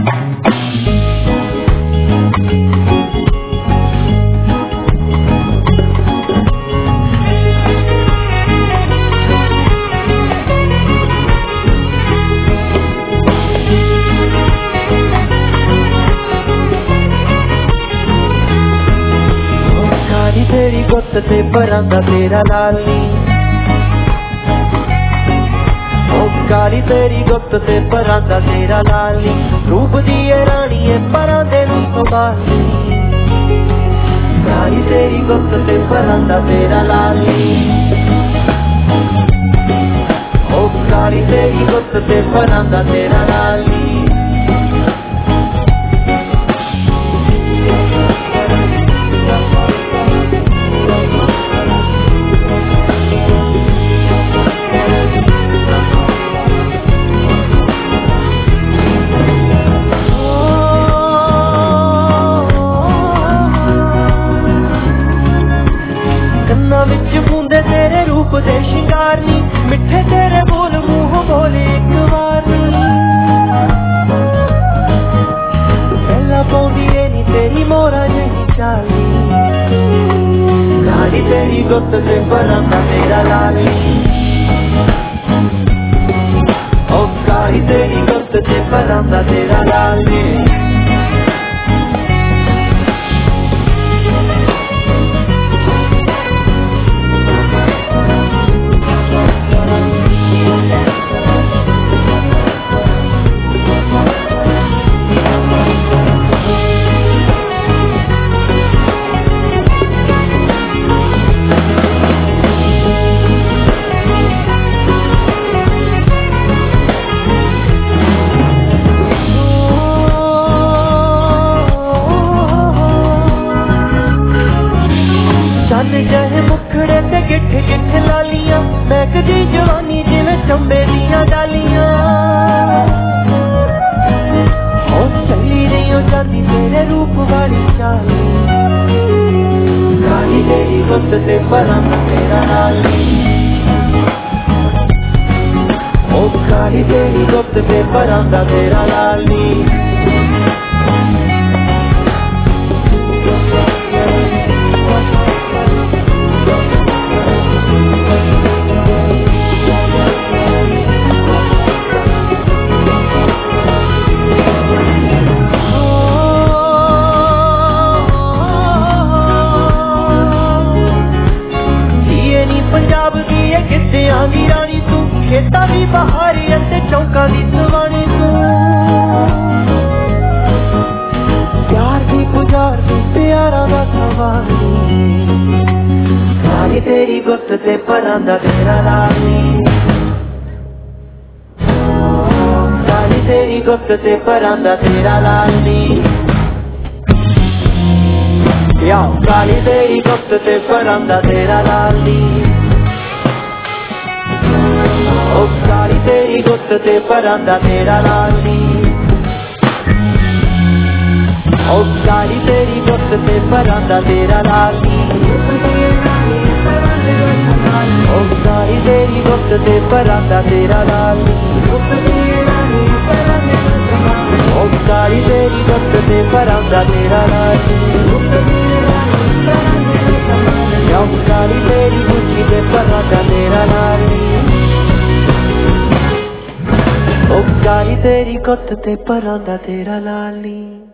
तेरी गुत्त ते परांदा तेरा लाल नी, कारी तेरी गुत्त ते परांदा तेरा लाल नी, रूप दी रानी है परांदे नूं संभाली। कारी तेरी गुत्त ते परांदा तेरा लाल नी, कारी तेरी गुत्त ते परांदा तेरा लाल नी। विच बूंदे तेरे रूप दे शिंगार नी, मिठे तेरे बोल मुंह बोले एक बार नी। पहला पौंदी है नी तेरी मोरा जही चाली, कारी तेरी गुत्त ते परांदा तेरा लाल नी, ओ कारी तेरी गुत्त ते परांदा तेरा लाल नी। जहे मुखड़े ते गिठ गिठ लालियां, महकदी जवानी जिवें चंबे दियां डालियां। ओ चली रही हो जाती तेरे रूप वाली चाली, कारी तेरी गुत्त ते परांदा तेरा लाल नी, ओ कारी तेरी गुत्त ते परांदा तेरा लाल नी। पंजाब दी है गिद्धियां दी रानी तू, खेतां दी बहारी अते चौकां दी सवानी तू। प्यार दी पुजार दी प्यारा दा सवानी, कारी तेरी गुत्त ते परांदा तेरा लाल नी, कारी तेरी गुत्त ते परांदा तेरा लाल नी। कारी तेरी गुत्त ते परांदा तेरा लाल नी, ओ कारी तेरी गुत्त ते परांदा तेरा लाल नी, ओ कारी तेरी गुत्त ते परांदा तेरा लाल नी, ओ कारी तेरी गुत्त ते परांदा तेरा लाल नी, ओ कारी तेरी गुत्त ते परांदा तेरा लाल नी। कारी तेरी गुच्ची ते परांदा तेरा लाल नी, ओ कारी तेरी गुत्त ते परांदा तेरा लाल नी।